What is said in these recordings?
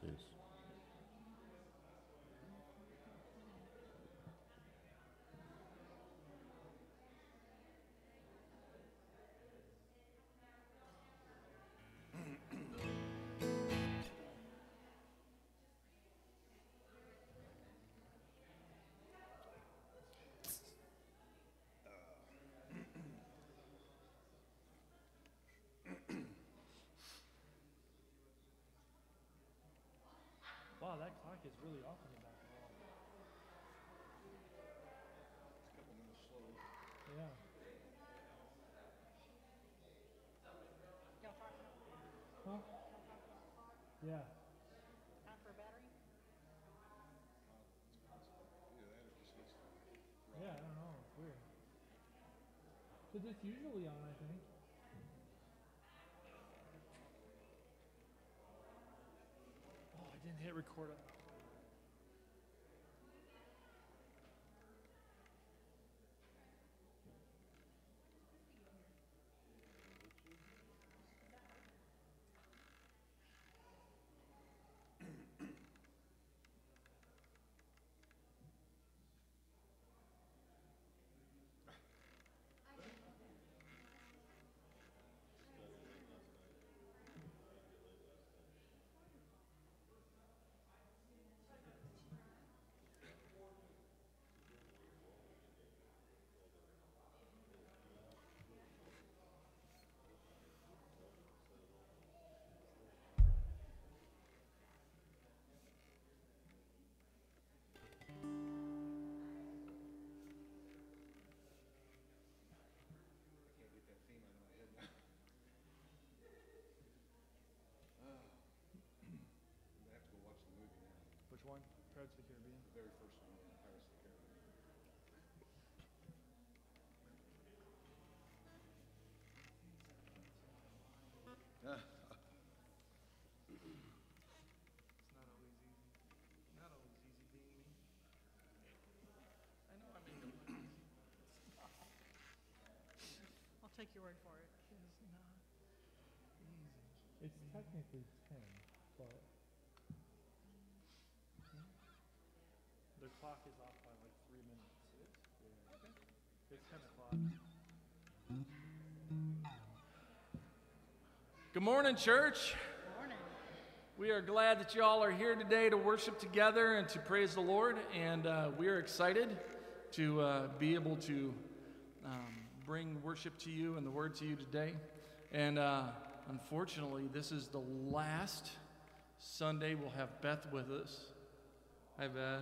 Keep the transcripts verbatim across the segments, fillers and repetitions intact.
is. Wow, that clock is really off in the back wall. It's a couple minutes slow. Yeah. Huh? Yeah. Time for a battery? Either that or just needs to run. Yeah, I don't know. It's weird. Because it's usually on, I think. Oh, I didn't hit record. I can't get that theme out of my head now. Ah. I have to go watch the movie now. Which one? Pirates of the Caribbean. The very first one, Pirates of the Caribbean. It's not always easy. Not always easy being me. I know I make it look easy. I'll take your word for it. It's not easy. It's technically ten, but the clock is off by like three minutes. Yeah. Okay. It's ten o'clock. Good morning, church. Morning. We are glad that you all are here today to worship together and to praise the Lord, and uh, we are excited to uh, be able to um, bring worship to you and the word to you today. And uh, unfortunately, this is the last Sunday we'll have Beth with us. Hi, Beth.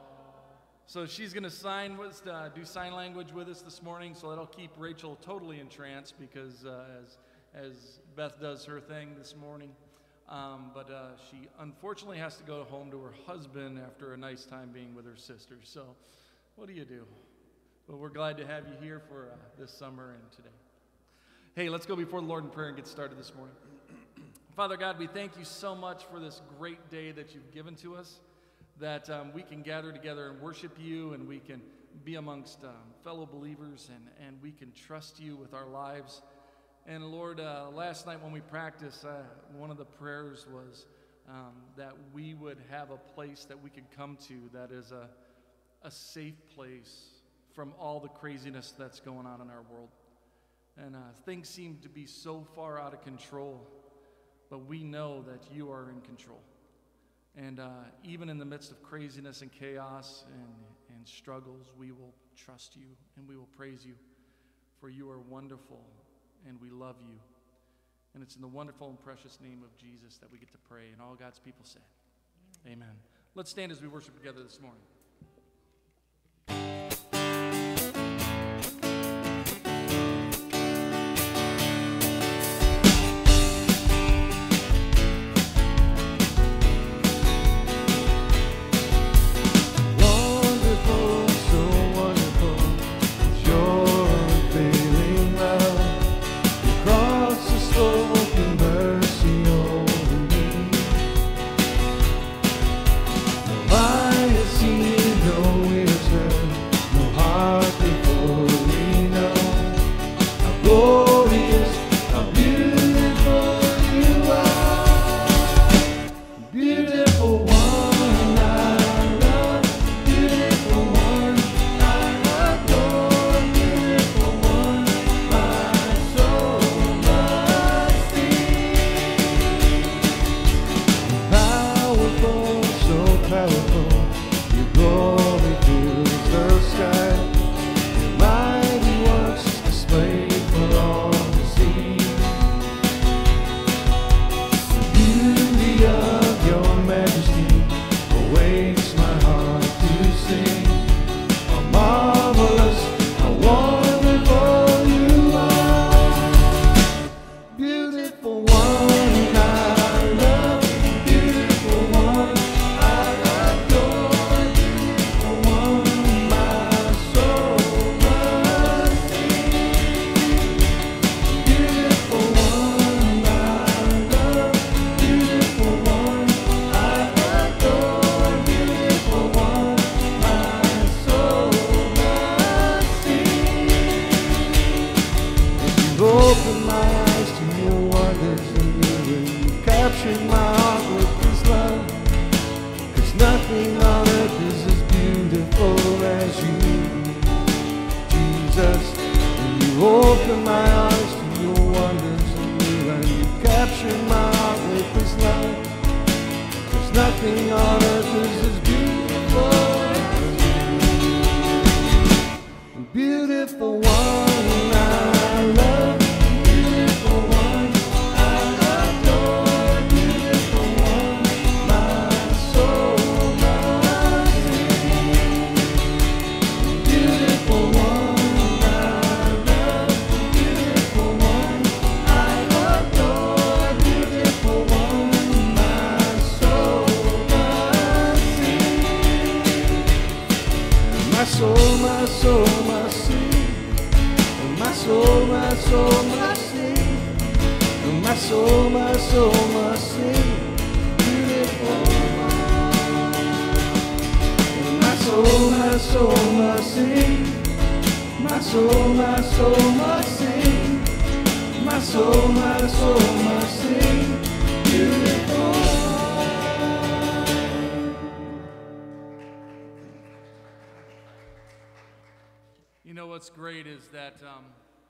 So she's going to sign with, uh, do sign language with us this morning, so that'll keep Rachel totally entranced because uh, as as Beth does her thing this morning. Um, but uh, she unfortunately has to go home to her husband after a nice time being with her sister. So what do you do? But we're glad to have you here for uh, this summer and today. Hey, let's go before the Lord in prayer and get started this morning. Father God, we thank you so much for this great day that you've given to us, that um, we can gather together and worship you, and we can be amongst um, fellow believers, and, and we can trust you with our lives. And Lord, uh, last night when we practiced, uh, one of the prayers was um, that we would have a place that we could come to that is a, a safe place from all the craziness that's going on in our world. And uh, things seem to be so far out of control, but we know that you are in control. And uh, even in the midst of craziness and chaos and, and struggles, we will trust you and we will praise you, for you are wonderful. And we love you. And it's in the wonderful and precious name of Jesus that we get to pray. And all God's people said, amen. Amen. Let's stand as we worship together this morning. I see no wisdom, no heart. captured my heart with His love. 'Cause nothing on earth is as beautiful as you, Jesus. And you open my eyes to your wonders and you, and you captured my heart with His love. 'Cause nothing on earth is as beautiful as you. Beautiful one, I love. Beautiful one, I adore. Beautiful one, my soul must sing. Beautiful one, I love. Beautiful one, I adore. Beautiful one, my soul must sing. My soul, my soul must sing. My soul, my soul must sing. My soul, my soul must sing. Beautiful one. My soul, my soul must sing. My soul, my soul must sing. My soul, my soul must sing. Beautiful one. You know what's great is that um,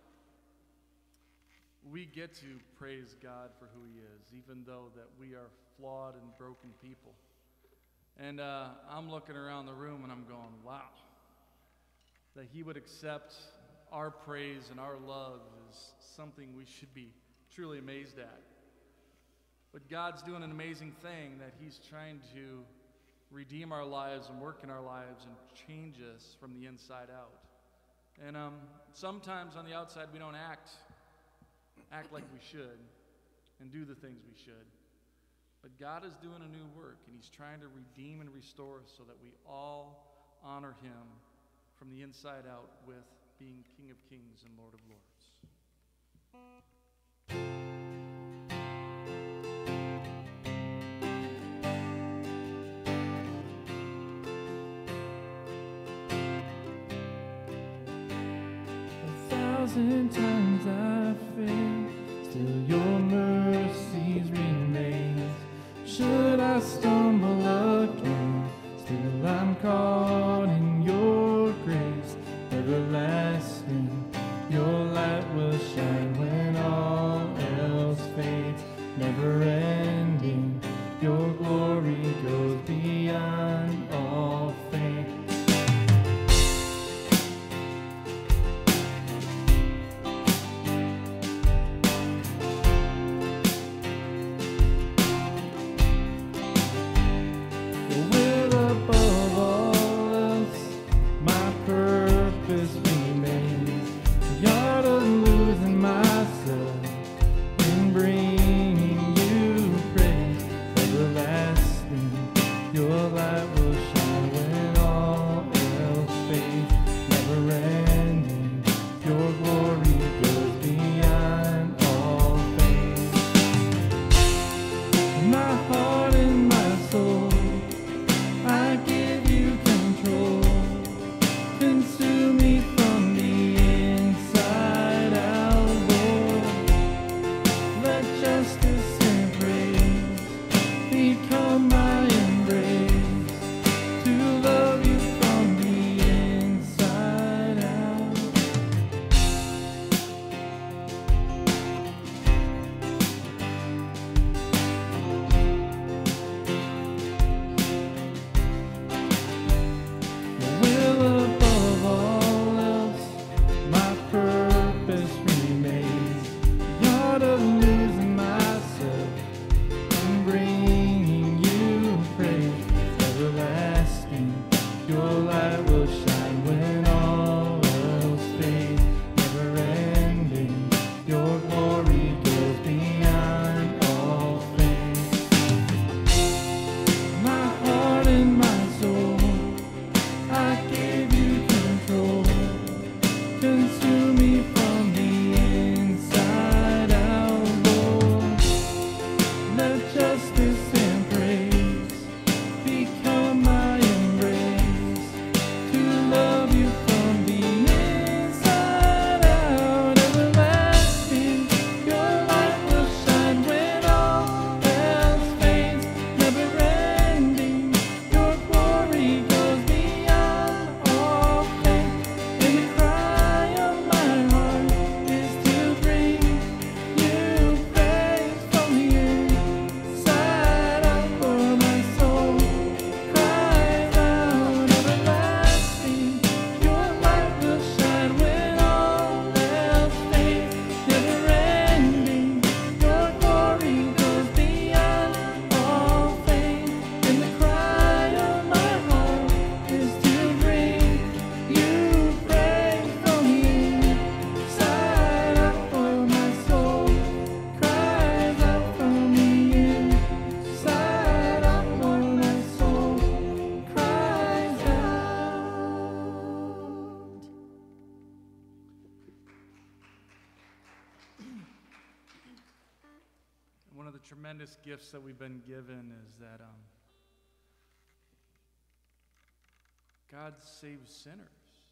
we get to praise God for who He is, even though that we are flawed and broken people. And uh, I'm looking around the room and I'm going, wow, that He would accept our praise and our love is something we should be truly amazed at. But God's doing an amazing thing, that He's trying to redeem our lives and work in our lives and change us from the inside out. And um, sometimes on the outside we don't act act like we should and do the things we should. But God is doing a new work, and He's trying to redeem and restore us so that we all honor Him from the inside out with being King of Kings and Lord of Lords. A thousand times I failed, still your mercies remain. Should I stumble again, still I'm caught in your grace. Everlasting, your light will shine when all else fades. Never ending, your glory goes beyond all fame. Your light will shine when all tremendous gifts that we've been given is that um, God saves sinners.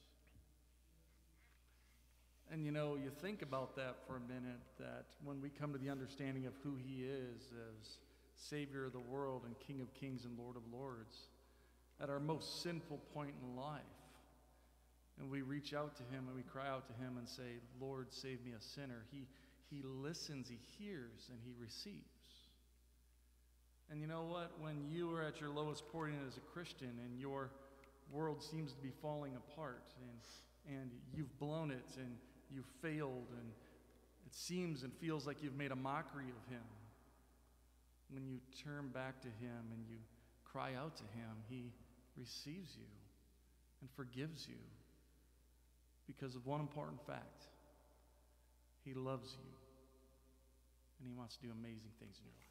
And you know, you think about that for a minute, that when we come to the understanding of who he is as Savior of the world and King of kings and Lord of lords, at our most sinful point in life, and we reach out to him and we cry out to him and say, Lord, save me a sinner, he, he listens, he hears, and he receives. And you know what? When you are at your lowest point as a Christian and your world seems to be falling apart and, and you've blown it and you've failed and it seems and feels like you've made a mockery of him, when you turn back to him and you cry out to him, he receives you and forgives you because of one important fact. He loves you and he wants to do amazing things in your life.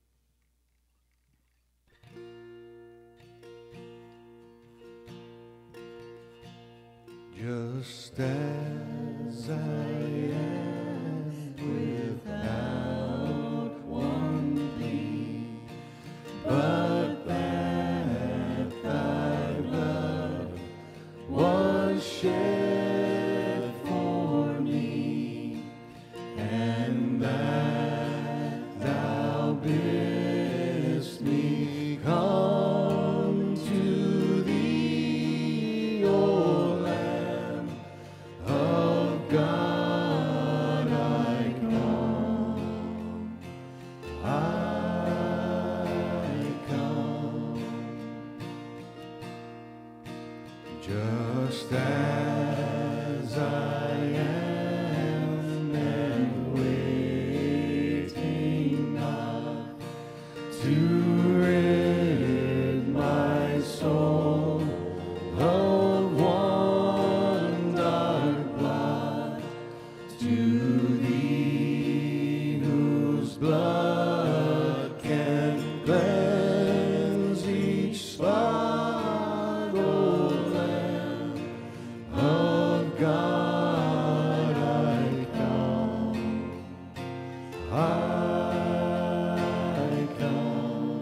Just as I am, without one plea, but that thy blood was shed for me, and that thou bidst me come to thee, O Lamb of God, I come, I come, just as I am, and waiting not to rid my soul of one dark blot, to thee whose blood can cleanse each spot, O Lamb of God, I come, I come.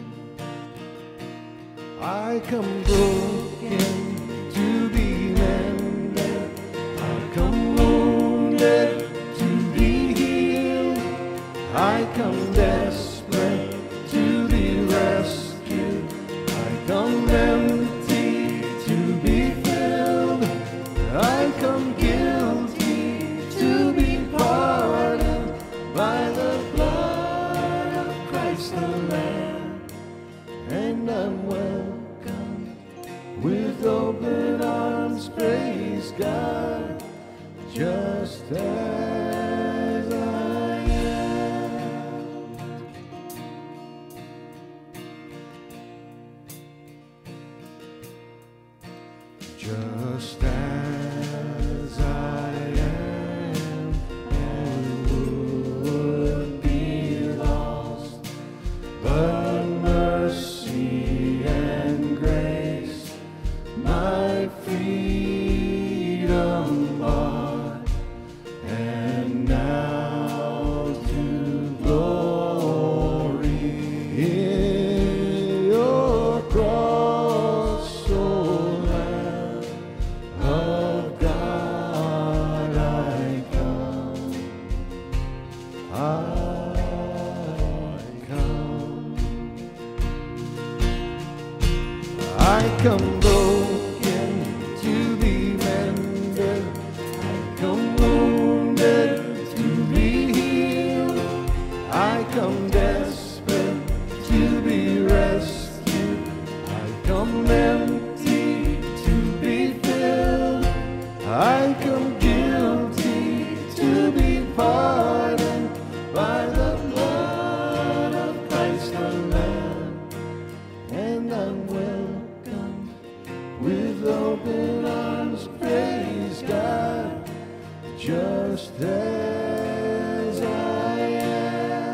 I come broken to be mended, I come wounded to be healed, I come desperate to be rescued, I come empty to be filled, I come guilty to be pardoned by the blood of Christ the Lamb, and I'm welcome with open arms, praise God, just as I am. Just as I am, and would be lost, but mercy and grace my freedom bought, and now to glory in your cross, O Lamb of God, I come, I come, I come broken to be mended, I come wounded to be healed, I come desperate to be rescued, I come empty to be filled, I come guilty to be pardoned by the blood of Christ the Lamb, and I'm welcome with open arms, praise God, just as I am.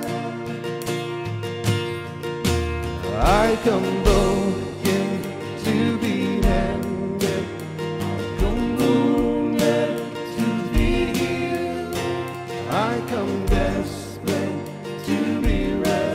I come broken to be mended, I come wounded to be healed, I come desperate to be rescued,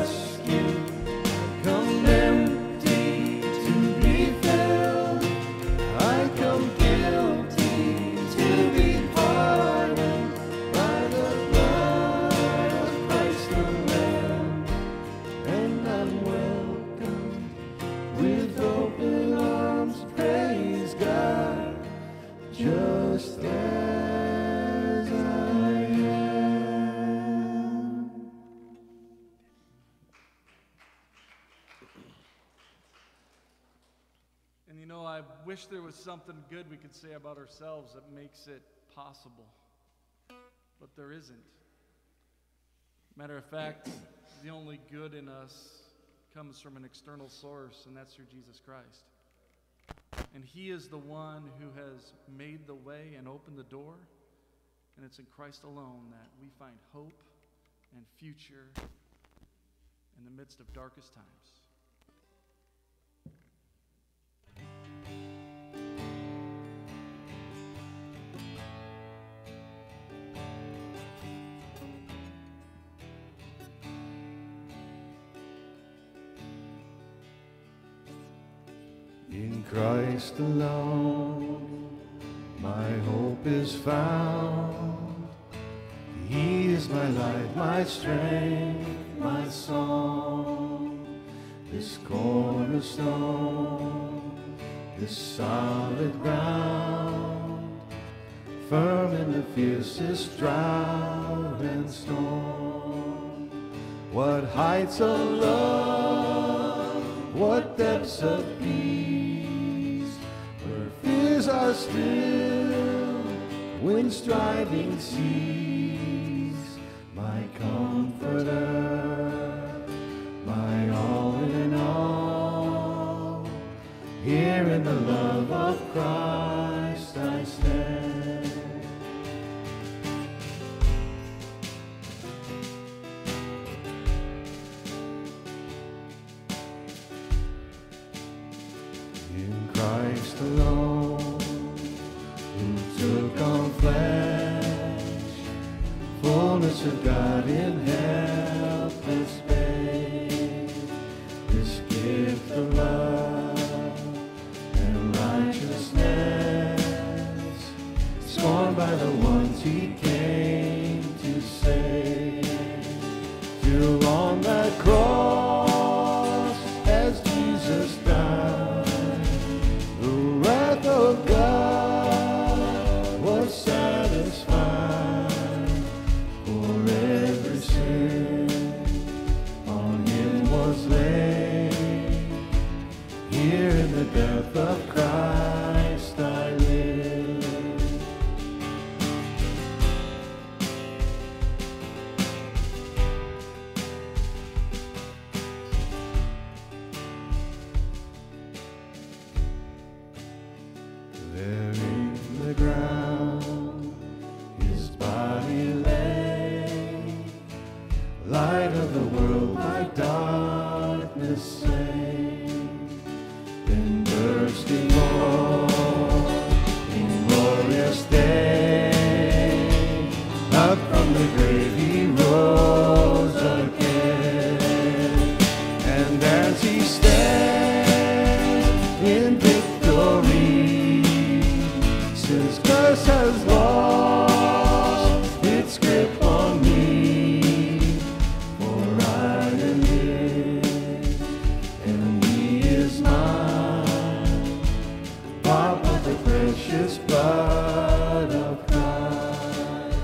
know, I wish there was something good we could say about ourselves that makes it possible, but there isn't. Matter of fact, the only good in us comes from an external source, and that's through Jesus Christ. And he is the one who has made the way and opened the door, and it's in Christ alone that we find hope and future in the midst of darkest times. In Christ alone, my hope is found. He is my light, my strength, my song. This cornerstone, this solid ground, firm in the fiercest drought and storm. What heights of love, what depths of peace, where fears are still, winds driving seas, my comforter, my all in all. Here in the love of Christ I stand. In Christ alone, who took on flesh, fullness of God in helpless babe, this gift of love and righteousness, scorned by the ones he came to save, till on that cross as Jesus died, the wrath of God was satisfied. For every sin on him was laid. Here in the death of Christ I live. There in the ground his body lay, light of the world my darkness saved, then bursting forth in glorious day, up from the grave he rose again, and as he stands in victory, since curse has lost its grip on me, for I am his, and he is mine, bought with the precious blood of Christ.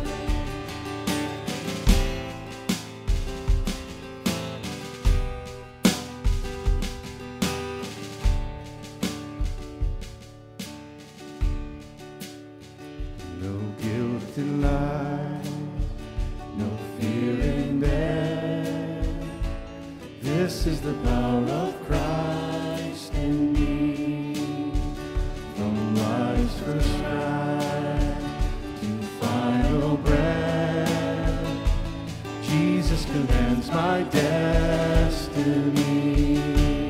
No guilt in life, no fear in death. This is the power of Christ in me. From life's first cry to final breath, Jesus commands my destiny.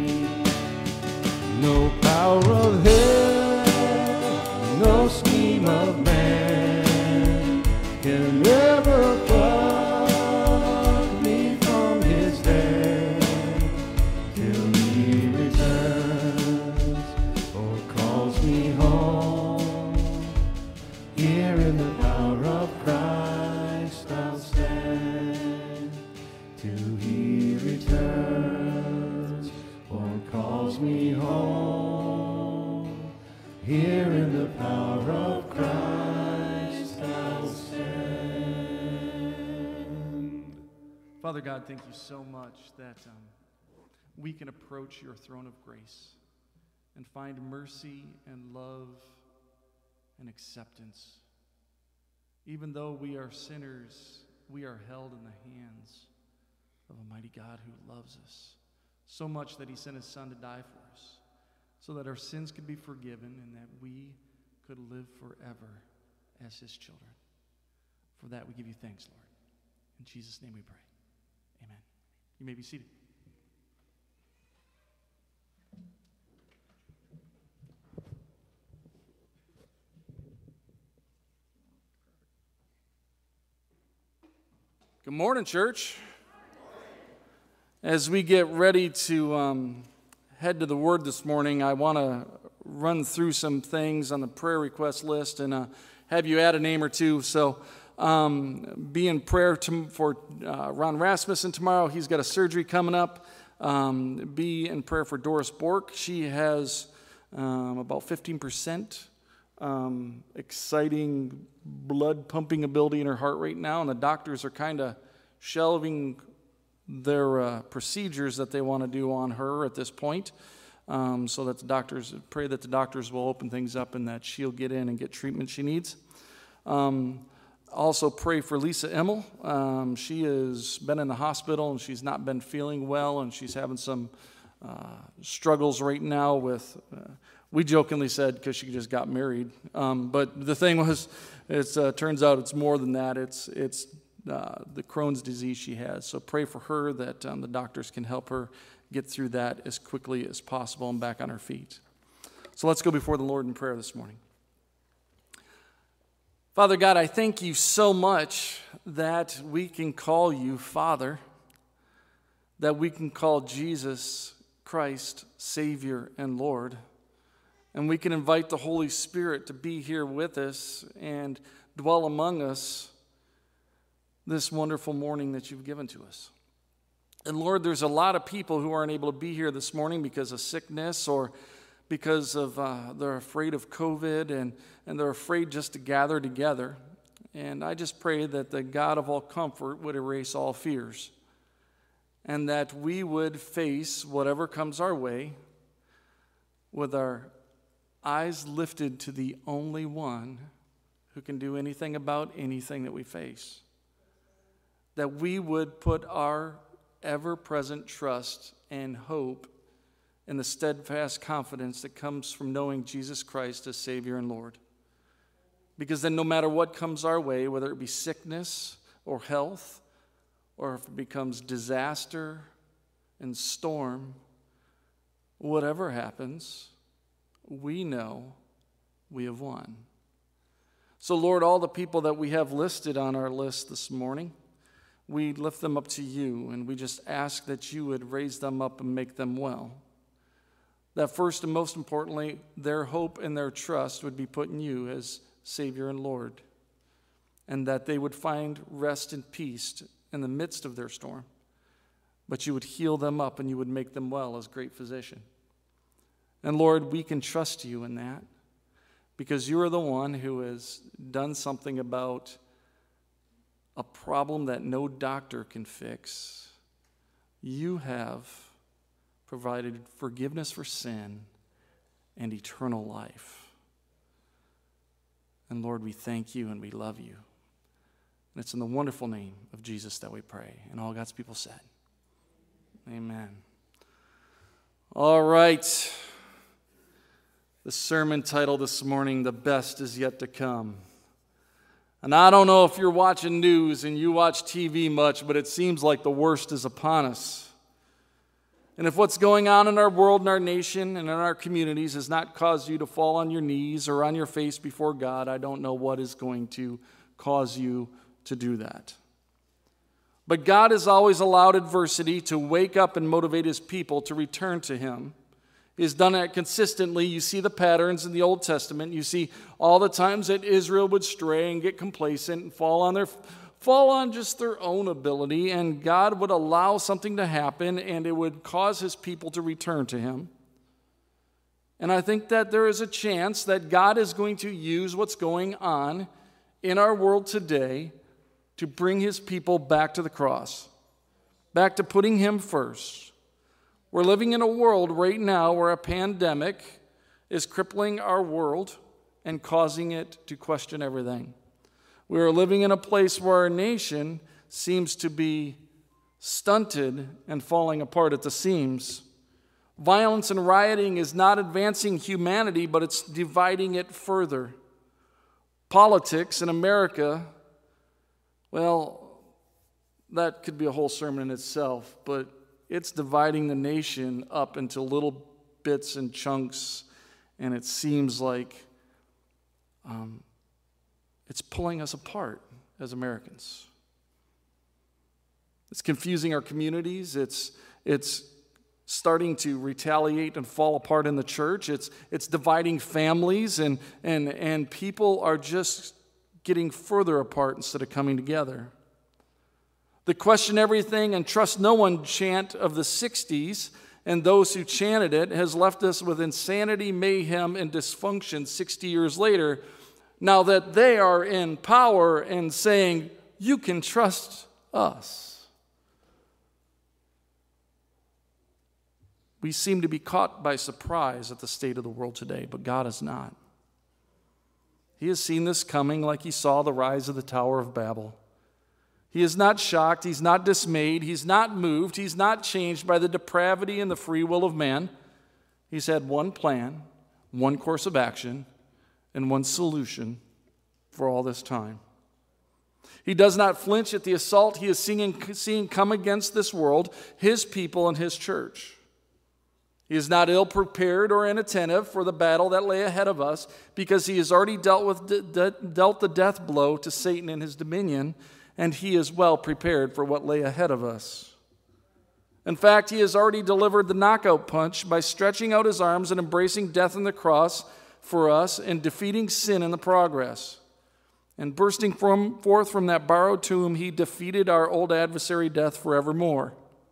No power of hell, no scheme of man can ever pluck me from his hand, till he returns or calls me home. Here in the power of Christ I'll stand, till he returns or calls me home. Here in the power of Christ I'll stand. Father God, thank you so much that um, we can approach your throne of grace. and find mercy and love and acceptance. Even though we are sinners, we are held in the hands of a mighty God who loves us so much that he sent his Son to die for us, so that our sins could be forgiven and that we could live forever as his children. For that we give you thanks, Lord. In Jesus' name we pray. Amen. You may be seated. Good morning, church. As we get ready to um, head to the Word this morning, I want to run through some things on the prayer request list and uh, have you add a name or two. So um, be in prayer to, for uh, Ron Rasmussen tomorrow. He's got a surgery coming up. Um, be in prayer for Doris Bork. She has um, about fifteen percent um, exciting blood pumping ability in her heart right now, and the doctors are kind of shelving their uh, procedures that they want to do on her at this point, um, so that the doctors, pray that the doctors will open things up and that she'll get in and get treatment she needs. Um, also pray for Lisa Emmel. Um, she has been in the hospital and she's not been feeling well, and she's having some uh, struggles right now with, uh, we jokingly said because she just got married, um, but the thing was, it uh, turns out it's more than that. It's it's uh, the Crohn's disease she has. So pray for her that um, the doctors can help her get through that as quickly as possible and back on her feet. So let's go before the Lord in prayer this morning. Father God, I thank you so much that we can call you Father, that we can call Jesus Christ Savior and Lord, and we can invite the Holy Spirit to be here with us and dwell among us this wonderful morning that you've given to us. And Lord, there's a lot of people who aren't able to be here this morning because of sickness or because of uh, they're afraid of COVID and, and they're afraid just to gather together. And I just pray that the God of all comfort would erase all fears and that we would face whatever comes our way with our eyes lifted to the only one who can do anything about anything that we face. That we would put our ever-present trust and hope in the steadfast confidence that comes from knowing Jesus Christ as Savior and Lord. Because then no matter what comes our way, whether it be sickness or health, or if it becomes disaster and storm, whatever happens, we know we have won. So Lord, all the people that we have listed on our list this morning, we lift them up to you, and we just ask that you would raise them up and make them well. That first and most importantly, their hope and their trust would be put in you as Savior and Lord, and that they would find rest and peace in the midst of their storm, but you would heal them up and you would make them well as great physician. And Lord, we can trust you in that because you are the one who has done something about a problem that no doctor can fix. You have provided forgiveness for sin and eternal life. And Lord, we thank you and we love you. And it's in the wonderful name of Jesus that we pray. And all God's people said, amen. All right. The sermon title this morning, The Best Is Yet to Come. And I don't know if you're watching news and you watch T V much, but it seems like the worst is upon us. And if what's going on in our world and our nation and in our communities has not caused you to fall on your knees or on your face before God, I don't know what is going to cause you to do that. But God has always allowed adversity to wake up and motivate his people to return to him. He's done that consistently. You see the patterns in the Old Testament. You see all the times that Israel would stray and get complacent and fall on their fall on just their own ability, and God would allow something to happen, and it would cause his people to return to him. And I think that there is a chance that God is going to use what's going on in our world today to bring his people back to the cross, back to putting him first. We're living in a world right now where a pandemic is crippling our world and causing it to question everything. We are living in a place where our nation seems to be stunted and falling apart at the seams. Violence and rioting is not advancing humanity, but it's dividing it further. Politics in America, well, that could be a whole sermon in itself, but it's dividing the nation up into little bits and chunks, and it seems like um, it's pulling us apart as Americans. It's confusing our communities. It's, it's starting to retaliate and fall apart in the church. It's, it's dividing families, and, and, and people are just getting further apart instead of coming together. The question everything and trust no one chant of the sixties and those who chanted it has left us with insanity, mayhem, and dysfunction sixty years later, now that they are in power and saying, you can trust us. We seem to be caught by surprise at the state of the world today, but God is not. He has seen this coming like he saw the rise of the Tower of Babel. He is not shocked. He's not dismayed. He's not moved. He's not changed by the depravity and the free will of man. He's had one plan, one course of action, and one solution for all this time. He does not flinch at the assault he is seeing, seeing come against this world, his people, and his church. He is not ill-prepared or inattentive for the battle that lay ahead of us, because he has already dealt with de- de- dealt the death blow to Satan and his dominion, and he is well prepared for what lay ahead of us. In fact, he has already delivered the knockout punch by stretching out his arms and embracing death on the cross for us and defeating sin in the progress. And bursting from, forth from that borrowed tomb, he defeated our old adversary death forevermore.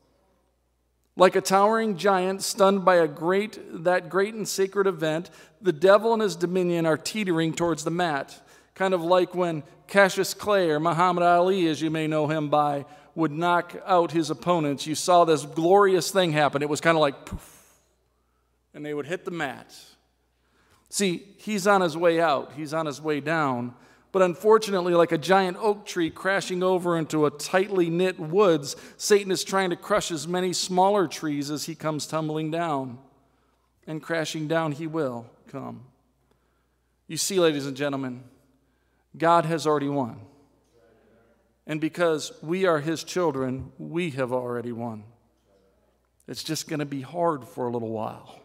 Like a towering giant stunned by a great, that great and sacred event, the devil and his dominion are teetering towards the mat. Kind of like when Cassius Clay, or Muhammad Ali, as you may know him by, would knock out his opponents. You saw this glorious thing happen. It was kind of like poof, and they would hit the mat. See, he's on his way out. He's on his way down. But unfortunately, like a giant oak tree crashing over into a tightly knit woods, Satan is trying to crush as many smaller trees as he comes tumbling down. And crashing down he will come. You see, ladies and gentlemen, God has already won. And because we are his children, we have already won. It's just going to be hard for a little while.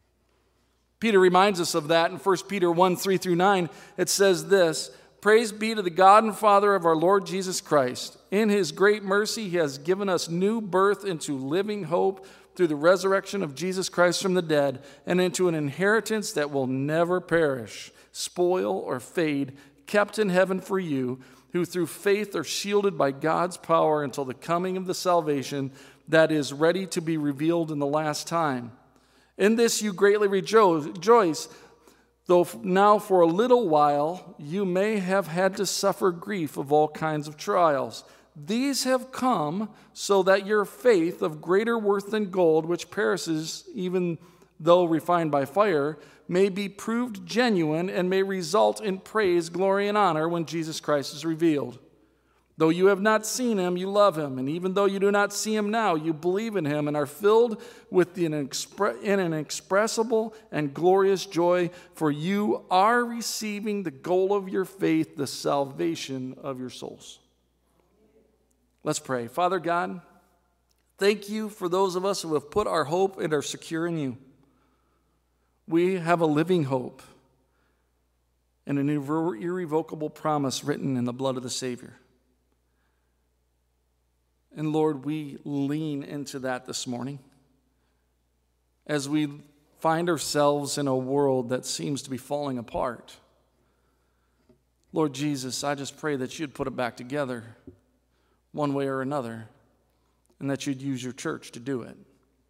Peter reminds us of that in First Peter one, three through nine. It says this, praise be to the God and Father of our Lord Jesus Christ. In his great mercy, he has given us new birth into living hope through the resurrection of Jesus Christ from the dead, and into an inheritance that will never perish, spoil, or fade, kept in heaven for you, who through faith are shielded by God's power until the coming of the salvation that is ready to be revealed in the last time. In this you greatly rejoice, though now for a little while you may have had to suffer grief of all kinds of trials. These have come so that your faith, of greater worth than gold, which perishes even though refined by fire, may be proved genuine and may result in praise, glory, and honor when Jesus Christ is revealed. Though you have not seen him, you love him. And even though you do not see him now, you believe in him and are filled with the inexpre- inexpressible and glorious joy, for you are receiving the goal of your faith, the salvation of your souls. Let's pray. Father God, thank you for those of us who have put our hope and are secure in you. We have a living hope and an irre- irrevocable promise written in the blood of the Savior. And Lord, we lean into that this morning as we find ourselves in a world that seems to be falling apart. Lord Jesus, I just pray that you'd put it back together one way or another, and that you'd use your church to do it.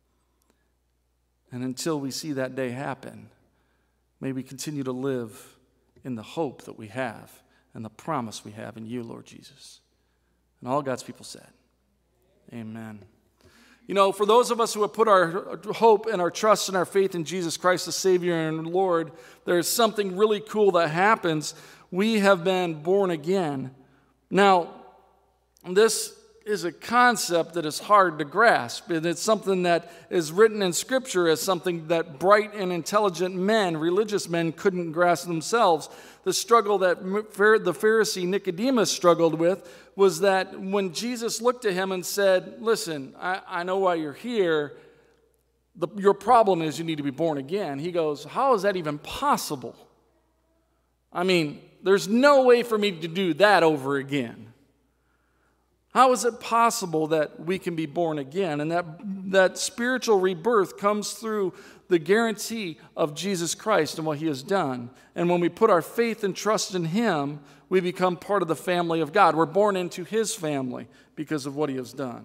And until we see that day happen, may we continue to live in the hope that we have and the promise we have in you, Lord Jesus. And all God's people said, amen. You know, for those of us who have put our hope and our trust and our faith in Jesus Christ, the Savior and Lord, there's something really cool that happens. We have been born again. Now, this is a concept that is hard to grasp, and it's something that is written in Scripture as something that bright and intelligent men, religious men, couldn't grasp themselves. The struggle that the Pharisee Nicodemus struggled with was that when Jesus looked at him and said, listen, I, I know why you're here. The, your problem is you need to be born again. He goes, how is that even possible? I mean, there's no way for me to do that over again. How is it possible that we can be born again? And that, that spiritual rebirth comes through the guarantee of Jesus Christ and what he has done. And when we put our faith and trust in him, we become part of the family of God. We're born into his family because of what he has done.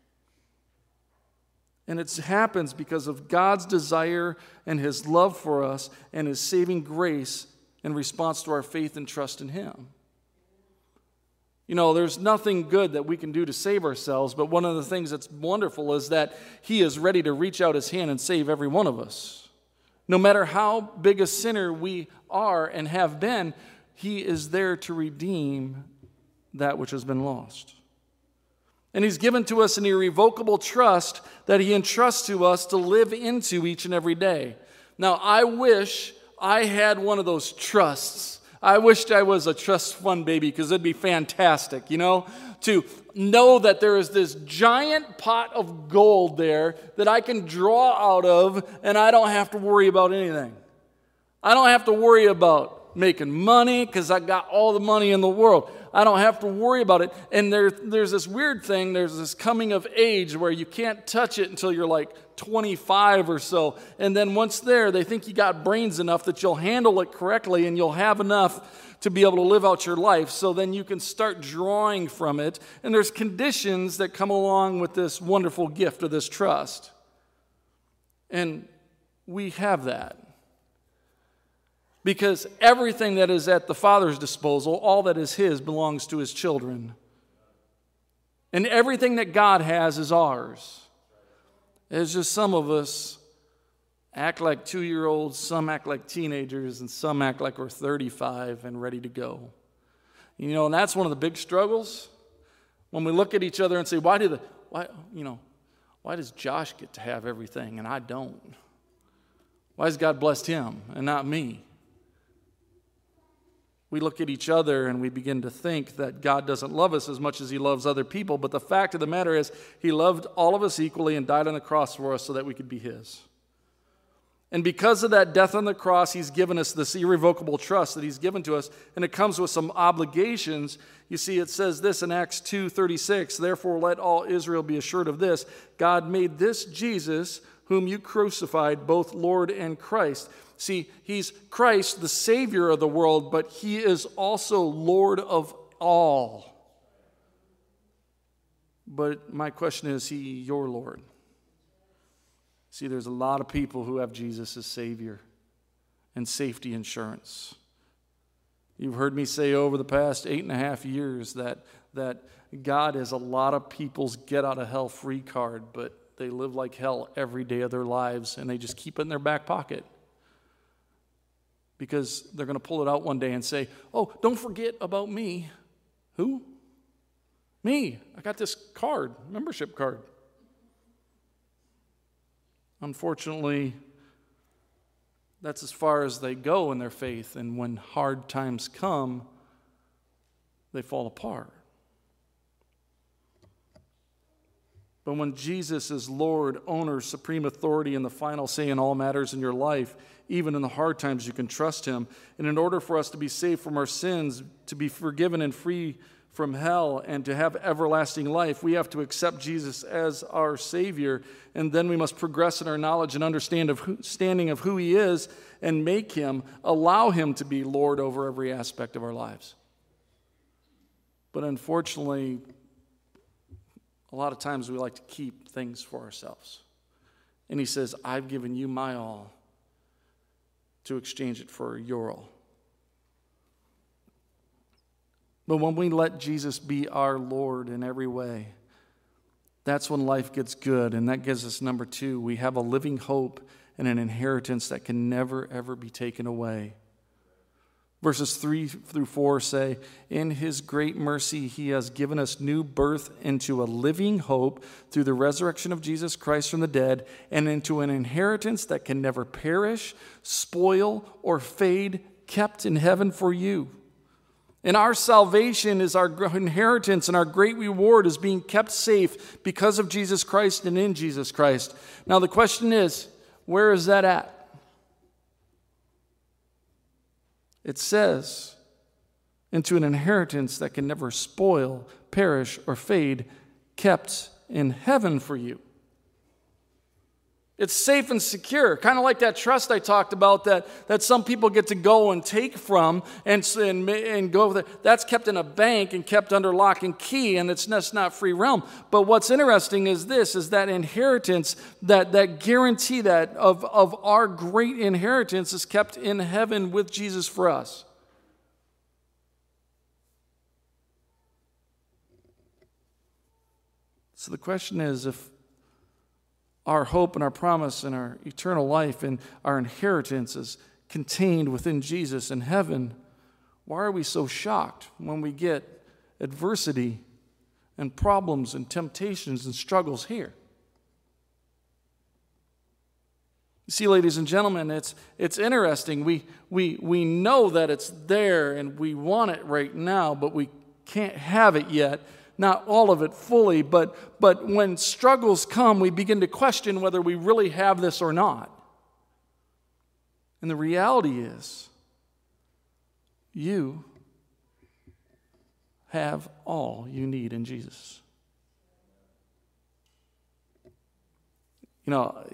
And it happens because of God's desire and his love for us and his saving grace in response to our faith and trust in him. You know, there's nothing good that we can do to save ourselves, but one of the things that's wonderful is that he is ready to reach out his hand and save every one of us. No matter how big a sinner we are and have been, he is there to redeem that which has been lost. And he's given to us an irrevocable trust that he entrusts to us to live into each and every day. Now, I wish I had one of those trusts. I wished I was a trust fund baby because it'd be fantastic, you know, to know that there is this giant pot of gold there that I can draw out of and I don't have to worry about anything. I don't have to worry about making money because I got all the money in the world. I don't have to worry about it. And there, there's this weird thing, there's this coming of age where you can't touch it until you're like twenty-five or so. And then once there, they think you got brains enough that you'll handle it correctly and you'll have enough to be able to live out your life. So then you can start drawing from it. And there's conditions that come along with this wonderful gift of this trust. And we have that. Because everything that is at the Father's disposal, all that is his, belongs to his children. And everything that God has is ours. It's just some of us act like two-year-olds, some act like teenagers, and some act like we're thirty-five and ready to go. You know, and that's one of the big struggles. When we look at each other and say, why do the, why, you know, why does Josh get to have everything and I don't? Why has God blessed him and not me? We look at each other and we begin to think that God doesn't love us as much as he loves other people. But the fact of the matter is he loved all of us equally and died on the cross for us so that we could be his. And because of that death on the cross, he's given us this irrevocable trust that he's given to us. And it comes with some obligations. You see, it says this in Acts two thirty-six, therefore let all Israel be assured of this. God made this Jesus, whom you crucified, both Lord and Christ. See, he's Christ, the Savior of the world, but he is also Lord of all. But my question is, is he your Lord? See, there's a lot of people who have Jesus as Savior and safety insurance. You've heard me say over the past eight and a half years that, that God is a lot of people's get-out-of-hell-free card, but they live like hell every day of their lives, and they just keep it in their back pocket. Because they're going to pull it out one day and say, oh, don't forget about me. Who? Me. I got this card, membership card. Unfortunately, that's as far as they go in their faith. And when hard times come, they fall apart. But when Jesus is Lord, owner, supreme authority, and the final say in all matters in your life, even in the hard times, you can trust him. And in order for us to be saved from our sins, to be forgiven and free from hell, and to have everlasting life, we have to accept Jesus as our Savior. And then we must progress in our knowledge and understand of who, standing of who he is and make him, allow him to be Lord over every aspect of our lives. But unfortunately, a lot of times we like to keep things for ourselves. And he says, I've given you my all to exchange it for your all. But when we let Jesus be our Lord in every way, That's when life gets good, and that gives us number two. We have a living hope and an inheritance that can never, ever be taken away. Verses three through four say, in his great mercy, he has given us new birth into a living hope through the resurrection of Jesus Christ from the dead, and into an inheritance that can never perish, spoil, or fade, kept in heaven for you. And our salvation is our inheritance, and our great reward is being kept safe because of Jesus Christ and in Jesus Christ. Now the question is, where is that at? It says, into an inheritance that can never spoil, perish, or fade, kept in heaven for you. It's safe and secure, kind of like that trust I talked about that, that some people get to go and take from and, and, and go there. That's kept in a bank and kept under lock and key, and it's just not free realm. But what's interesting is this, is that inheritance, that, that guarantee that of, of our great inheritance is kept in heaven with Jesus for us. So the question is, if our hope and our promise and our eternal life and our inheritance is contained within Jesus in heaven, why are we so shocked when we get adversity and problems and temptations and struggles here? You see, ladies and gentlemen, it's it's interesting. We we we know that it's there and we want it right now, but we can't have it yet. Not all of it fully, but, but when struggles come, we begin to question whether we really have this or not. And the reality is, you have all you need in Jesus. You know,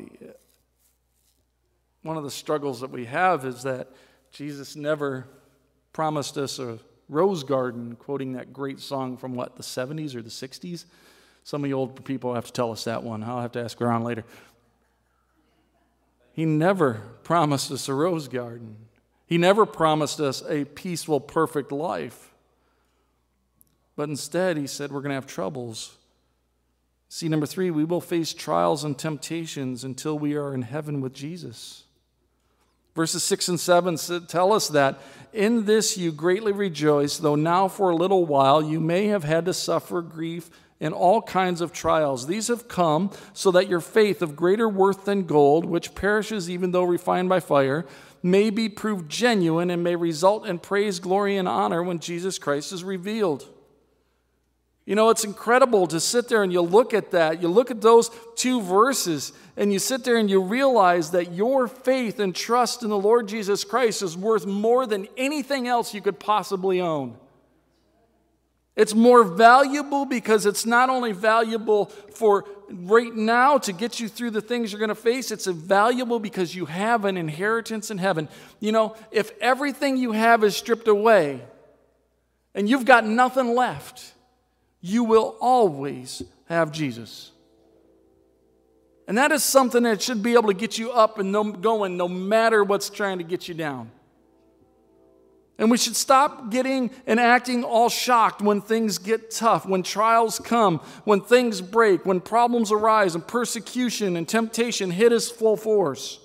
one of the struggles that we have is that Jesus never promised us a rose garden, quoting that great song from what, the seventies or the sixties? Some of you old people have to tell us that one. I'll have to ask around later. He never promised us a rose garden. He never promised us a peaceful, perfect life. But instead, he said we're going to have troubles. See, number three, we will face trials and temptations until we are in heaven with Jesus. Verses six and seven tell us that, in this you greatly rejoice, though now for a little while you may have had to suffer grief in all kinds of trials. These have come so that your faith, of greater worth than gold, which perishes even though refined by fire, may be proved genuine and may result in praise, glory, and honor when Jesus Christ is revealed. You know, it's incredible to sit there and you look at that. You look at those two verses and you sit there and you realize that your faith and trust in the Lord Jesus Christ is worth more than anything else you could possibly own. It's more valuable because it's not only valuable for right now to get you through the things you're going to face, it's valuable because you have an inheritance in heaven. You know, if everything you have is stripped away and you've got nothing left, you will always have Jesus. And that is something that should be able to get you up and no, going no matter what's trying to get you down. And we should stop getting and acting all shocked when things get tough, when trials come, when things break, when problems arise and persecution and temptation hit us full force.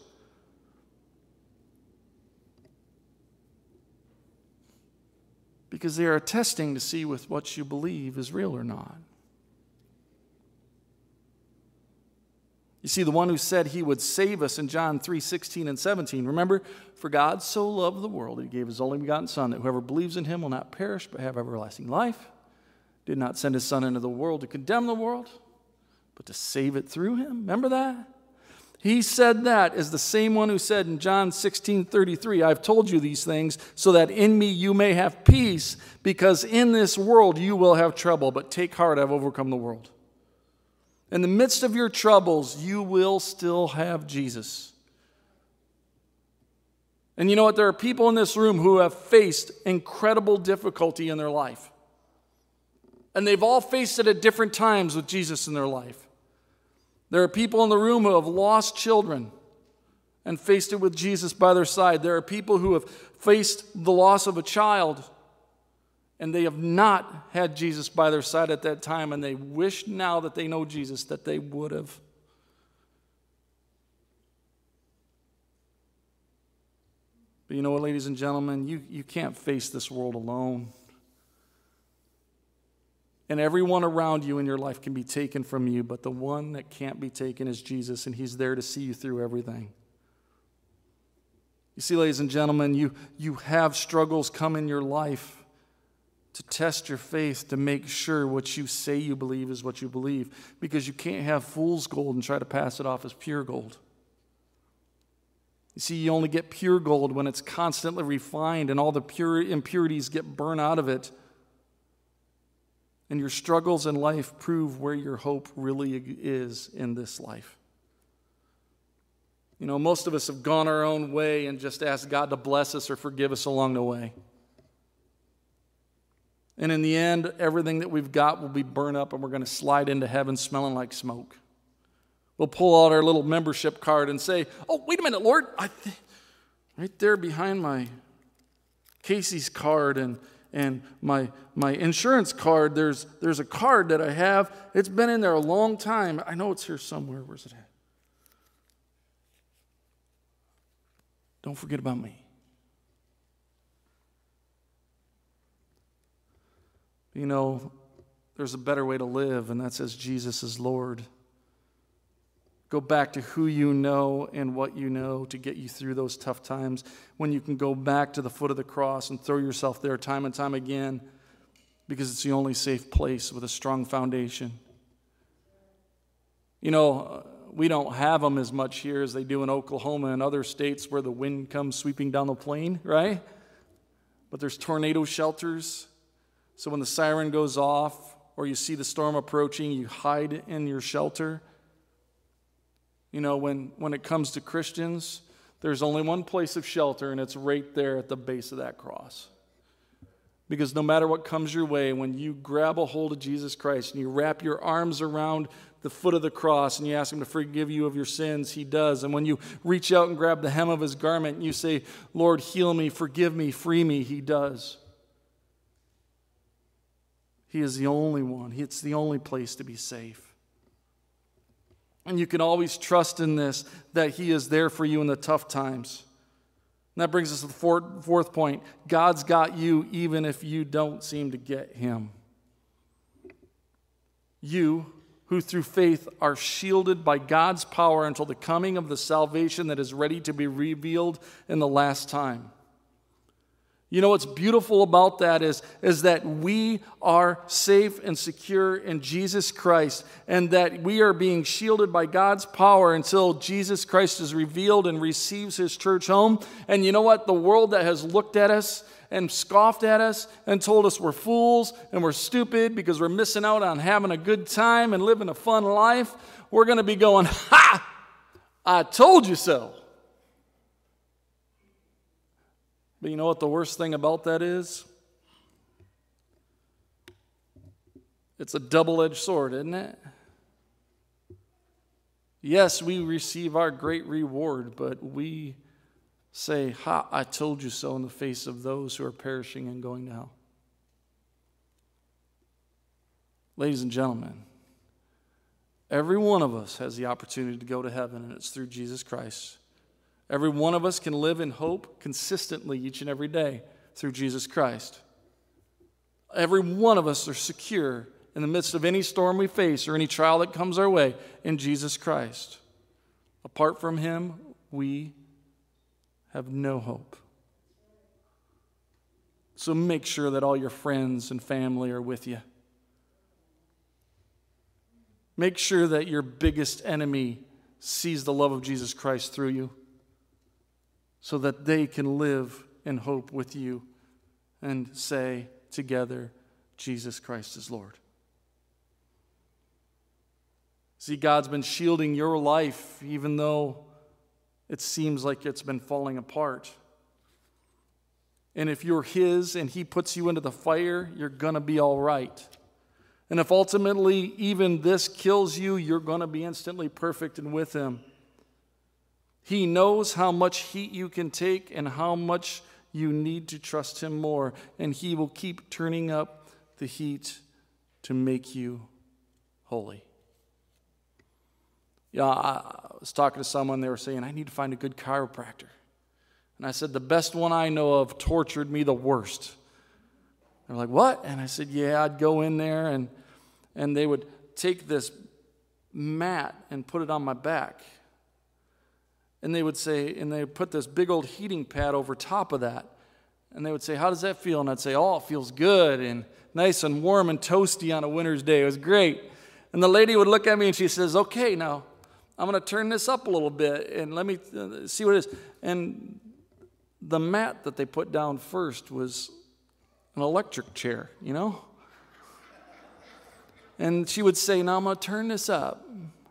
Because they are testing to see if what you believe is real or not. You see, the one who said he would save us in John three sixteen and seventeen. Remember, for God so loved the world that he gave his only begotten Son, that whoever believes in him will not perish but have everlasting life. Did not send his Son into the world to condemn the world, but to save it through him. Remember that? He said that is the same one who said in John sixteen thirty-three, I've told you these things so that in me you may have peace, because in this world you will have trouble, but take heart, I've overcome the world. In the midst of your troubles, you will still have Jesus. And you know what? There are people in this room who have faced incredible difficulty in their life. And they've all faced it at different times with Jesus in their life. There are people in the room who have lost children and faced it with Jesus by their side. There are people who have faced the loss of a child and they have not had Jesus by their side at that time, and they wish now that they know Jesus that they would have. But you know what, ladies and gentlemen, you, you can't face this world alone. And everyone around you in your life can be taken from you, but the one that can't be taken is Jesus, and he's there to see you through everything. You see, ladies and gentlemen, you, you have struggles come in your life to test your faith, to make sure what you say you believe is what you believe, because you can't have fool's gold and try to pass it off as pure gold. You see, you only get pure gold when it's constantly refined and all the pure impurities get burned out of it. And your struggles in life prove where your hope really is in this life. You know, most of us have gone our own way and just asked God to bless us or forgive us along the way. And in the end, everything that we've got will be burned up and we're going to slide into heaven smelling like smoke. We'll pull out our little membership card and say, oh, wait a minute, Lord. I th- right there behind my Casey's card and, and my, my insurance card, there's, there's a card that I have. It's been in there a long time. I know it's here somewhere. Where's it at? Don't forget about me. You know, there's a better way to live, and that says Jesus is Lord. Go back to who you know and what you know to get you through those tough times, when you can go back to the foot of the cross and throw yourself there time and time again, because it's the only safe place with a strong foundation. You know, we don't have them as much here as they do in Oklahoma and other states where the wind comes sweeping down the plain, right? But there's tornado shelters. So when the siren goes off or you see the storm approaching, you hide in your shelter. You know, when, when it comes to Christians, there's only one place of shelter, and it's right there at the base of that cross. Because no matter what comes your way, when you grab a hold of Jesus Christ and you wrap your arms around the foot of the cross and you ask him to forgive you of your sins, he does. And when you reach out and grab the hem of his garment and you say, Lord, heal me, forgive me, free me, he does. He is the only one. It's the only place to be safe. And you can always trust in this, that he is there for you in the tough times. And that brings us to the fourth, fourth point. God's got you even if you don't seem to get him. You, who through faith are shielded by God's power until the coming of the salvation that is ready to be revealed in the last time. You know what's beautiful about that is, is that we are safe and secure in Jesus Christ, and that we are being shielded by God's power until Jesus Christ is revealed and receives his church home. And you know what? The world that has looked at us and scoffed at us and told us we're fools and we're stupid because we're missing out on having a good time and living a fun life, we're going to be going, ha! I told you so. But you know what the worst thing about that is? It's a double-edged sword, isn't it? Yes, we receive our great reward, but we say, ha, I told you so, in the face of those who are perishing and going to hell. Ladies and gentlemen, every one of us has the opportunity to go to heaven, and it's through Jesus Christ. Every one of us can live in hope consistently each and every day through Jesus Christ. Every one of us are secure in the midst of any storm we face or any trial that comes our way in Jesus Christ. Apart from him, we have no hope. So make sure that all your friends and family are with you. Make sure that your biggest enemy sees the love of Jesus Christ through you, so that they can live in hope with you and say together, Jesus Christ is Lord. See, God's been shielding your life even though it seems like it's been falling apart. And if you're his and he puts you into the fire, you're going to be all right. And if ultimately even this kills you, you're going to be instantly perfect and with him. He knows how much heat you can take and how much You need to trust him more, and he will keep turning up the heat to make you holy. Yeah, I was talking to someone, they were saying, I need to find a good chiropractor. And I said, the best one I know of tortured me the worst. They're like, what? And I said, yeah, I'd go in there, and and they would take this mat and put it on my back. And they would say, and they would put this big old heating pad over top of that. And they would say, how does that feel? And I'd say, oh, it feels good and nice and warm and toasty on a winter's day. It was great. And the lady would look at me and she says, okay, now I'm going to turn this up a little bit and let me uh, see what it is. And the mat that they put down first was an electric chair, you know? And she would say, now I'm going to turn this up.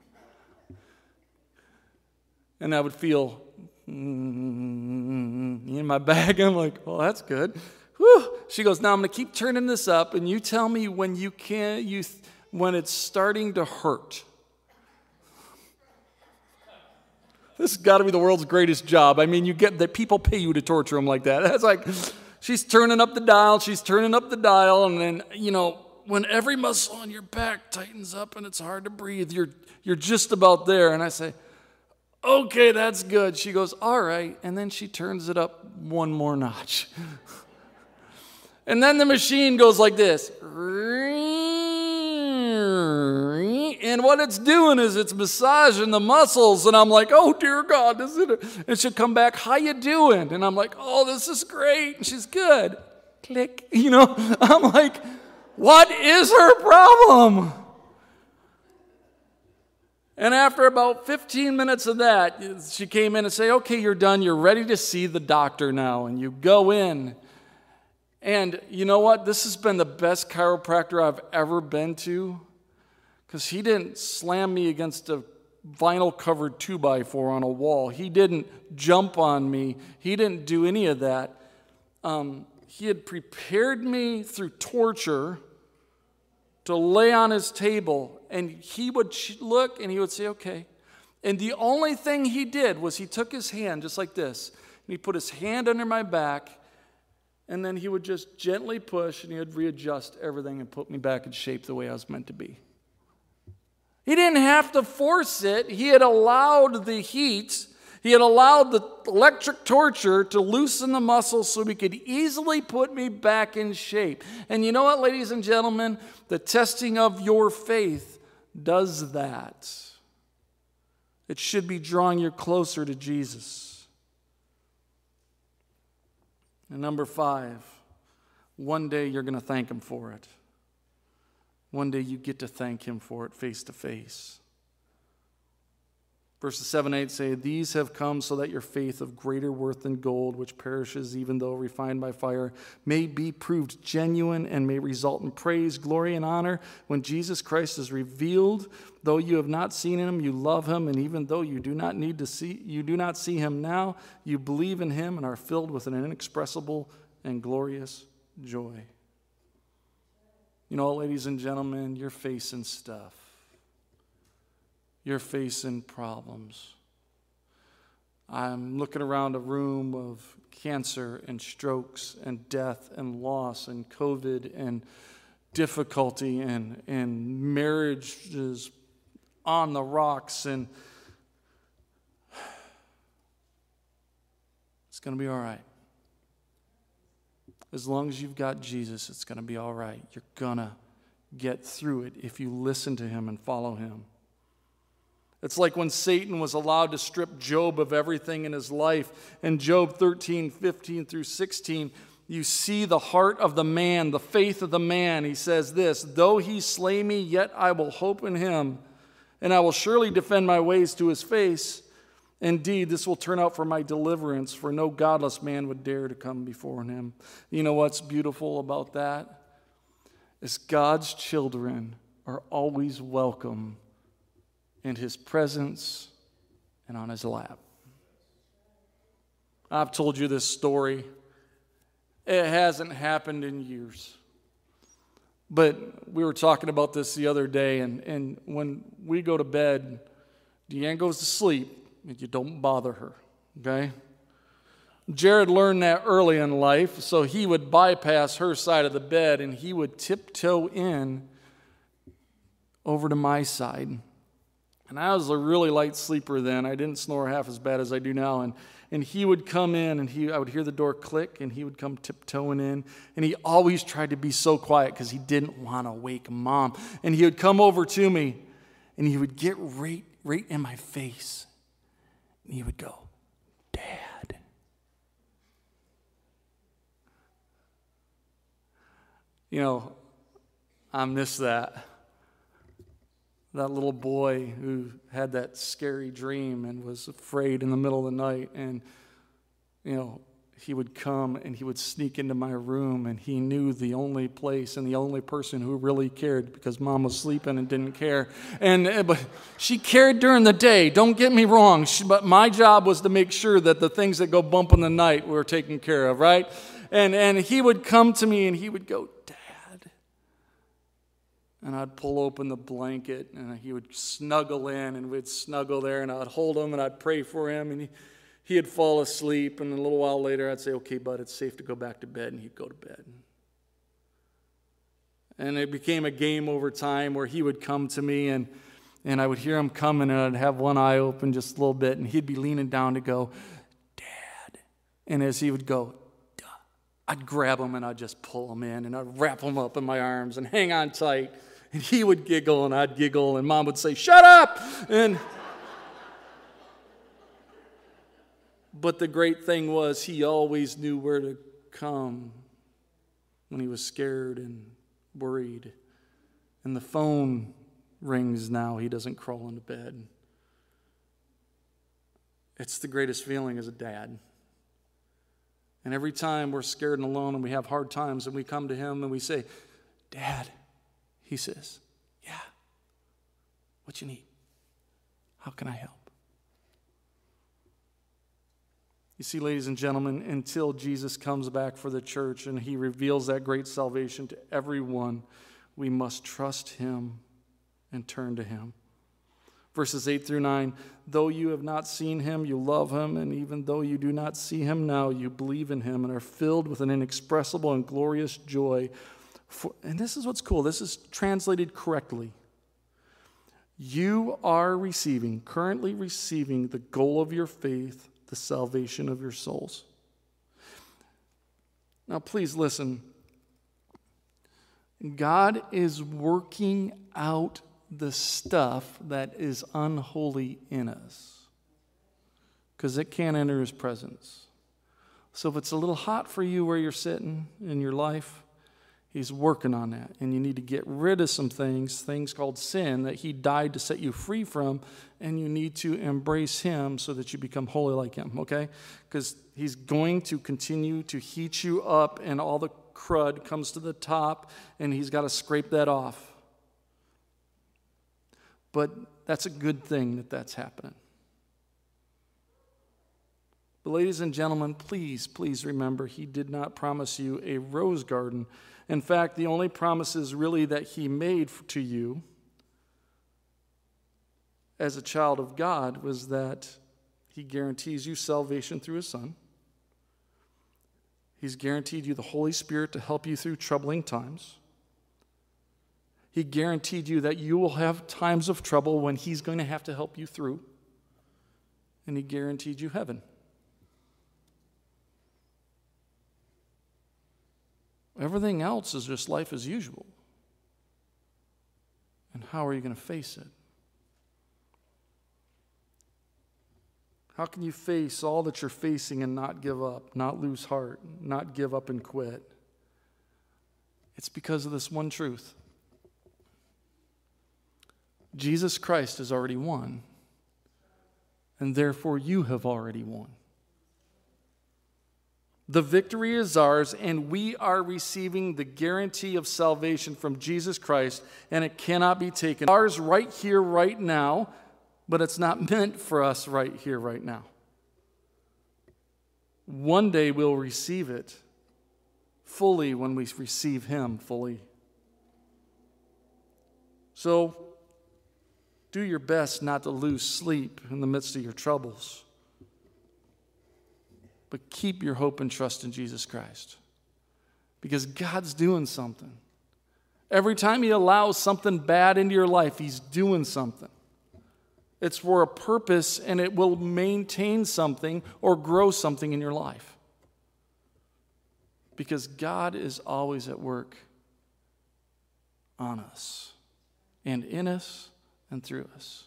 And I would feel mm, in my bag. I'm like, well, that's good. Whew. She goes, now I'm going to keep turning this up, and you tell me when you can, you th- when it's starting to hurt. This has got to be the world's greatest job. I mean, you get that people pay you to torture them like that. That's like, she's turning up the dial, she's turning up the dial, and then, you know, when every muscle on your back tightens up and it's hard to breathe, you're you're just about there. And I say, okay, that's good. She goes, all right. And then she turns it up one more notch. And then the machine goes like this. And what it's doing is it's massaging the muscles. And I'm like, oh, dear God. This is it. And she'll come back, how you doing? And I'm like, oh, this is great. And she's good. Click. You know, I'm like, what is her problem? And after about fifteen minutes of that, she came in and said, okay, you're done. You're ready to see the doctor now. And you go in. And you know what? This has been the best chiropractor I've ever been to, because he didn't slam me against a vinyl-covered two by four on a wall. He didn't jump on me. He didn't do any of that. Um, he had prepared me through torture to lay on his table, and he would look and he would say, okay. And the only thing he did was he took his hand just like this, and he put his hand under my back, and then he would just gently push, and he would readjust everything and put me back in shape the way I was meant to be. He didn't have to force it. He had allowed the heat, he had allowed the electric torture to loosen the muscles so he could easily put me back in shape. And you know what, ladies and gentlemen? The testing of your faith does that. It should be drawing you closer to Jesus. And number five, one day you're going to thank him for it. One day you get to thank him for it face to face. Verses seven and eight say, these have come so that your faith of greater worth than gold, which perishes even though refined by fire, may be proved genuine and may result in praise, glory, and honor when Jesus Christ is revealed. Though you have not seen him, you love him, and even though you do not need to see, you do not see him now, you believe in him and are filled with an inexpressible and glorious joy. You know, ladies and gentlemen, you're facing stuff. You're facing problems. I'm looking around a room of cancer and strokes and death and loss and COVID and difficulty and, and marriages on the rocks, and it's going to be all right. As long as you've got Jesus, it's going to be all right. You're going to get through it if you listen to him and follow him. It's like when Satan was allowed to strip Job of everything in his life. In Job thirteen, fifteen through sixteen, you see the heart of the man, the faith of the man. He says this, though he slay me, yet I will hope in him, and I will surely defend my ways to his face. Indeed, this will turn out for my deliverance, for no godless man would dare to come before him. You know what's beautiful about that? Is God's children are always welcome in his presence and on his lap. I've told you this story. It hasn't happened in years. But we were talking about this the other day, and, and when we go to bed, Deanne goes to sleep, and you don't bother her, okay? Jared learned that early in life, so he would bypass her side of the bed and he would tiptoe in over to my side. And I was a really light sleeper then. I didn't snore half as bad as I do now. And, and he would come in and he, I would hear the door click and he would come tiptoeing in. And he always tried to be so quiet because he didn't want to wake Mom. And he would come over to me and he would get right, right in my face. And he would go, "Dad." You know, I miss that. That little boy who had that scary dream and was afraid in the middle of the night. And, you know, he would come and he would sneak into my room and he knew the only place and the only person who really cared because Mom was sleeping and didn't care. And but she cared during the day, don't get me wrong. She, but my job was to make sure that the things that go bump in the night were taken care of, right? And, and he would come to me and he would go, "Dad." And I'd pull open the blanket, and he would snuggle in, and we'd snuggle there, and I'd hold him, and I'd pray for him, and he, he'd fall asleep, and a little while later, I'd say, "Okay, bud, it's safe to go back to bed," and he'd go to bed. And it became a game over time where he would come to me, and, and I would hear him coming, and I'd have one eye open just a little bit, and he'd be leaning down to go, "Dad." And as he would go, "Duh," I'd grab him, and I'd just pull him in, and I'd wrap him up in my arms and hang on tight. And he would giggle, and I'd giggle, and Mom would say, "Shut up!" And but the great thing was he always knew where to come when he was scared and worried. And the phone rings now. He doesn't crawl into bed. It's the greatest feeling as a dad. And every time we're scared and alone and we have hard times and we come to him and we say, "Dad," he says, "Yeah, what you need? How can I help?" You see, ladies and gentlemen, until Jesus comes back for the church and he reveals that great salvation to everyone, we must trust him and turn to him. Verses eight through nine, "Though you have not seen him, you love him, and even though you do not see him now, you believe in him and are filled with an inexpressible and glorious joy." For, and this is what's cool. This is translated correctly. You are receiving, currently receiving the goal of your faith, the salvation of your souls. Now, please listen. God is working out the stuff that is unholy in us because it can't enter his presence. So if it's a little hot for you where you're sitting in your life, he's working on that, and you need to get rid of some things, things called sin that he died to set you free from, and you need to embrace him so that you become holy like him, okay? Because he's going to continue to heat you up, and all the crud comes to the top, and he's got to scrape that off. But that's a good thing that that's happening. But ladies and gentlemen, please, please remember, he did not promise you a rose garden. In fact, the only promises really that he made to you as a child of God was that he guarantees you salvation through his Son. He's guaranteed you the Holy Spirit to help you through troubling times. He guaranteed you that you will have times of trouble when he's going to have to help you through. And he guaranteed you heaven. Everything else is just life as usual. And how are you going to face it? How can you face all that you're facing and not give up, not lose heart, not give up and quit? It's because of this one truth. Jesus Christ has already won, and therefore you have already won. The victory is ours, and we are receiving the guarantee of salvation from Jesus Christ, and it cannot be taken. Ours right here, right now, but it's not meant for us right here, right now. One day we'll receive it fully when we receive him fully. So, do your best not to lose sleep in the midst of your troubles. but keep your hope and trust in Jesus Christ. Because God's doing something. Every time he allows something bad into your life, he's doing something. It's for a purpose, and it will maintain something or grow something in your life. Because God is always at work on us and in us and through us.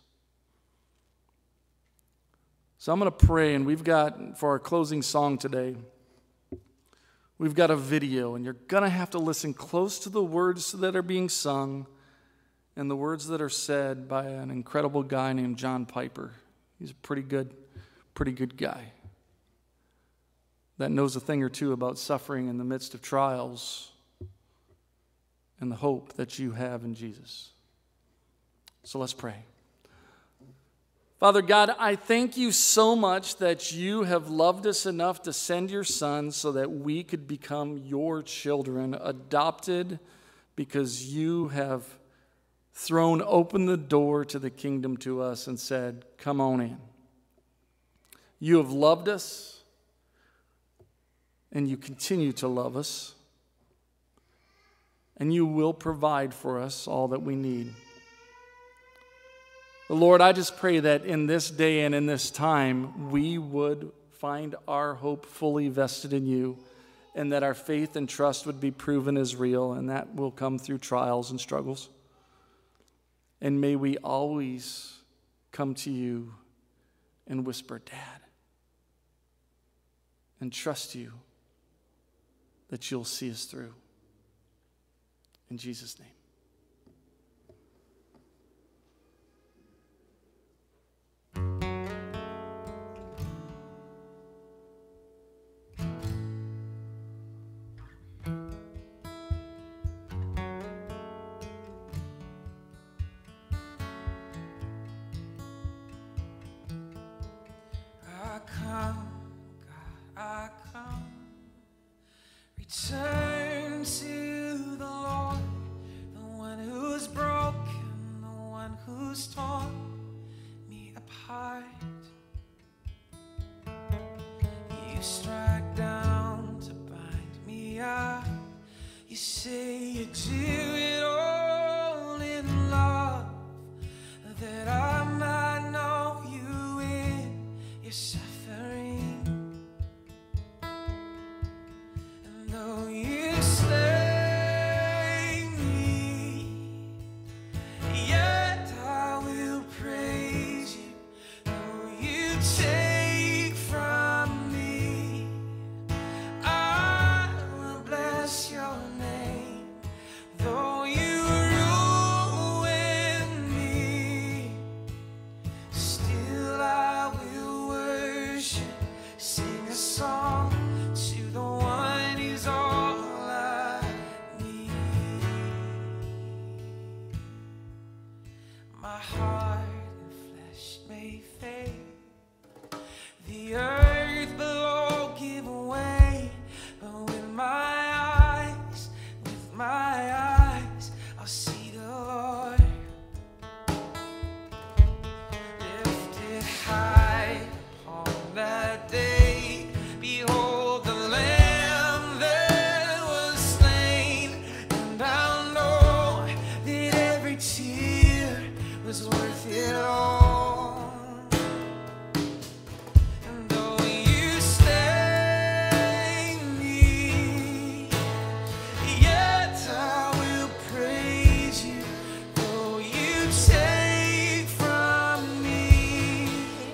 So I'm going to pray, and we've got, for our closing song today, we've got a video, and you're going to have to listen close to the words that are being sung and the words that are said by an incredible guy named John Piper. He's a pretty good, pretty good guy that knows a thing or two about suffering in the midst of trials and the hope that you have in Jesus. So let's pray. Father God, I thank you so much that you have loved us enough to send your Son so that we could become your children, adopted because you have thrown open the door to the kingdom to us and said, come on in. You have loved us, and you continue to love us, and you will provide for us all that we need. Lord, I just pray that in this day and in this time, we would find our hope fully vested in you, and that our faith and trust would be proven as real, and that will come through trials and struggles. And may we always come to you and whisper, Dad, and trust you that you'll see us through. In Jesus' name. Turn to the Lord, the one who's broken, the one who's torn me apart. You strike down to bind me up. You say you do it all in love, that I might know you in your suffering. Though you slay me, yet I will praise you. Though you take from me, I will bless your name. Though you ruin me, still I will worship, sing a song to the one who's all I need. My heart and flesh may fade, the earth below give way, but with my eyes, with my eyes, I'll see the Lord lifted high upon that day. Behold the Lamb that was slain, and I'll know that every tear was worth it all. And though you slay me, yet I will praise you. Though you take from me,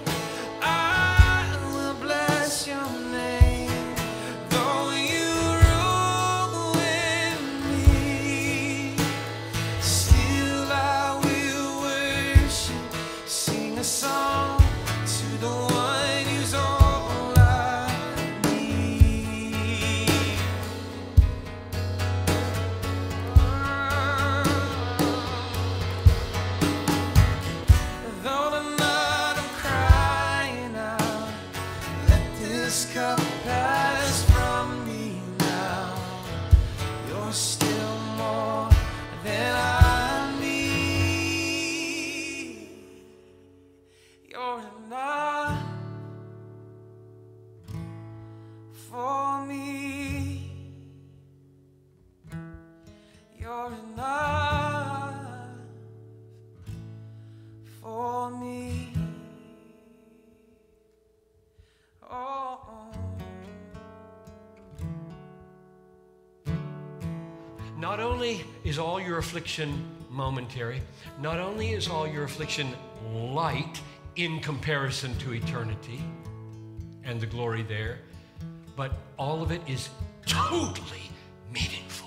I will bless your name. Though you ruin me, still I will worship, sing a song to the one who's all I need. Though the night I'm crying out, let this cup pass from me now. You're still more than I need. You're enough. for me. You're enough for me. Oh. Not only is all your affliction momentary, not only is all your affliction light in comparison to eternity and the glory there, but all of it is totally meaningful.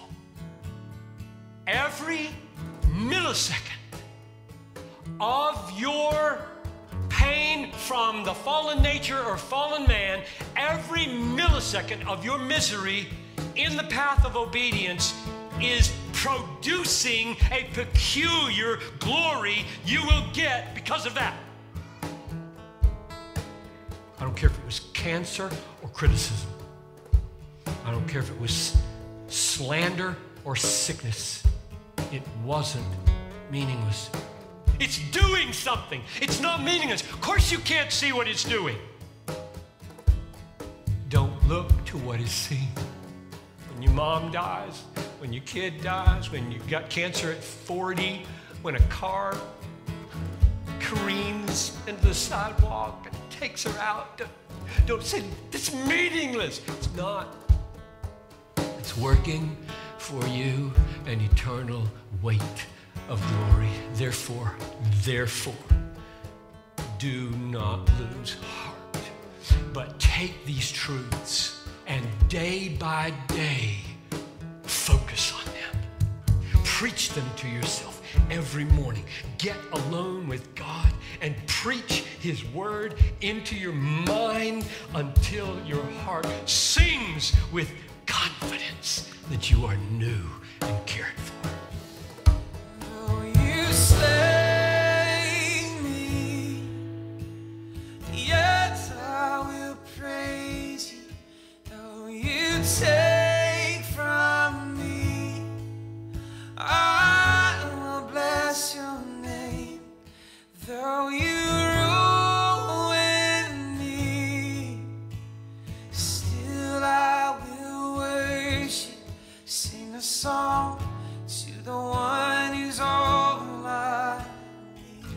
Every millisecond of your pain from the fallen nature or fallen man, every millisecond of your misery in the path of obedience is producing a peculiar glory you will get because of that. I don't care if it was cancer or criticism. I don't care if it was slander or sickness. It wasn't meaningless. It's doing something. It's not meaningless. Of course you can't see what it's doing. Don't look to what is seen. When your mom dies, when your kid dies, when you got cancer at forty, when a car careens into the sidewalk and takes her out, don't, don't say, it's meaningless. It's not. It's working for you an eternal weight of glory. Therefore, therefore, do not lose heart, but take these truths and day by day focus on them. Preach them to yourself every morning. Get alone with God and preach His word into your mind until your heart sings with confidence that you are new and cared for. Though you slay me, yet I will praise you. Though you take from me, I will bless your name. Though you ruin me, still I will worship. Sing a song to the one who's all I need.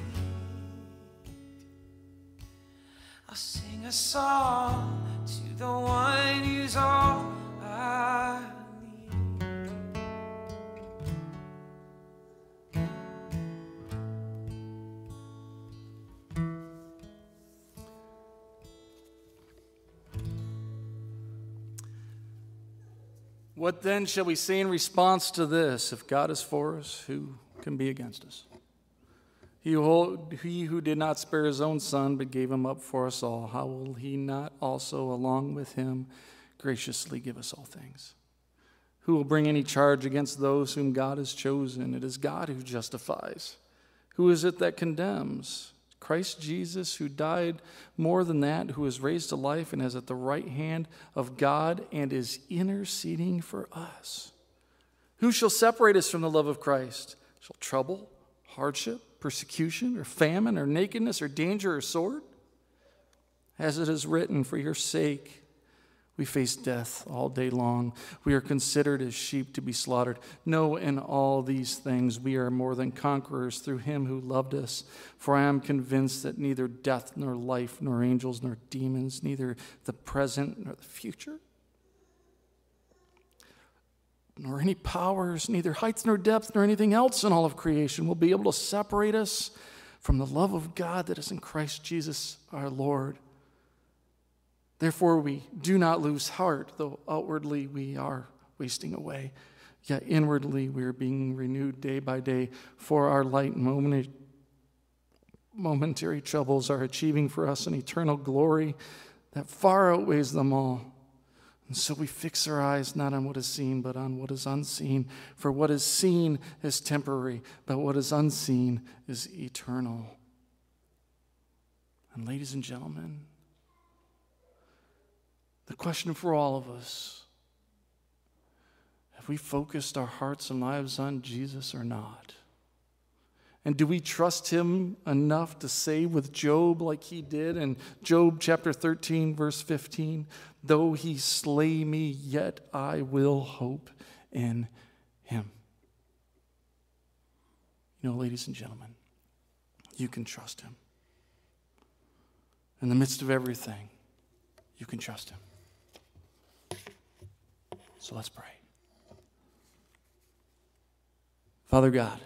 I'll sing a song to the one who's all I need. What then shall we say in response to this? If God is for us, who can be against us? He who, he who did not spare his own son, but gave him up for us all, how will he not also, along with him, graciously give us all things? Who will bring any charge against those whom God has chosen? It is God who justifies. Who is it that condemns? Christ Jesus, who died, more than that, who is raised to life and is at the right hand of God and is interceding for us. Who shall separate us from the love of Christ? Shall trouble, hardship, persecution, or famine, or nakedness, or danger, or sword? As it is written, for your sake we face death all day long. We are considered as sheep to be slaughtered. No, in all these things we are more than conquerors through him who loved us. For I am convinced that neither death, nor life, nor angels, nor demons, neither the present nor the future, nor any powers, neither heights nor depth, nor anything else in all of creation will be able to separate us from the love of God that is in Christ Jesus our Lord. Therefore, we do not lose heart, though outwardly we are wasting away. Yet inwardly we are being renewed day by day, for our light and momentary troubles are achieving for us an eternal glory that far outweighs them all. And so we fix our eyes not on what is seen, but on what is unseen. For what is seen is temporary, but what is unseen is eternal. And ladies and gentlemen, the question for all of us, have we focused our hearts and lives on Jesus or not? And do we trust him enough to say with Job like he did in Job chapter thirteen, verse fifteen, though he slay me, yet I will hope in him. You know, ladies and gentlemen, you can trust him. In the midst of everything, you can trust him. So let's pray. Father God,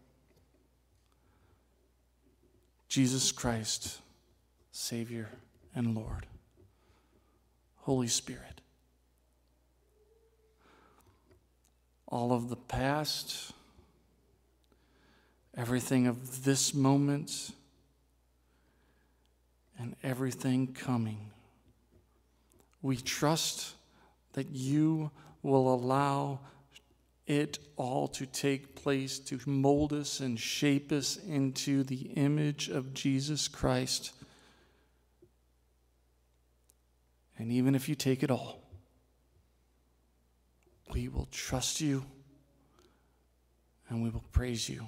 Jesus Christ, Savior and Lord, Holy Spirit, all of the past, everything of this moment, and everything coming, we trust that you will allow it all to take place to mold us and shape us into the image of Jesus Christ. And even if you take it all, we will trust you and we will praise you.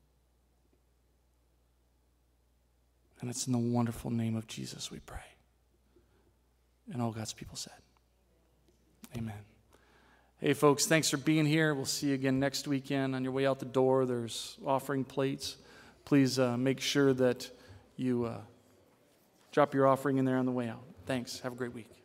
And it's in the wonderful name of Jesus we pray. And all God's people said, amen. Hey, folks, thanks for being here. We'll see you again next weekend. On your way out the door, there's offering plates. Please uh, make sure that you uh, drop your offering in there on the way out. Thanks. Have a great week.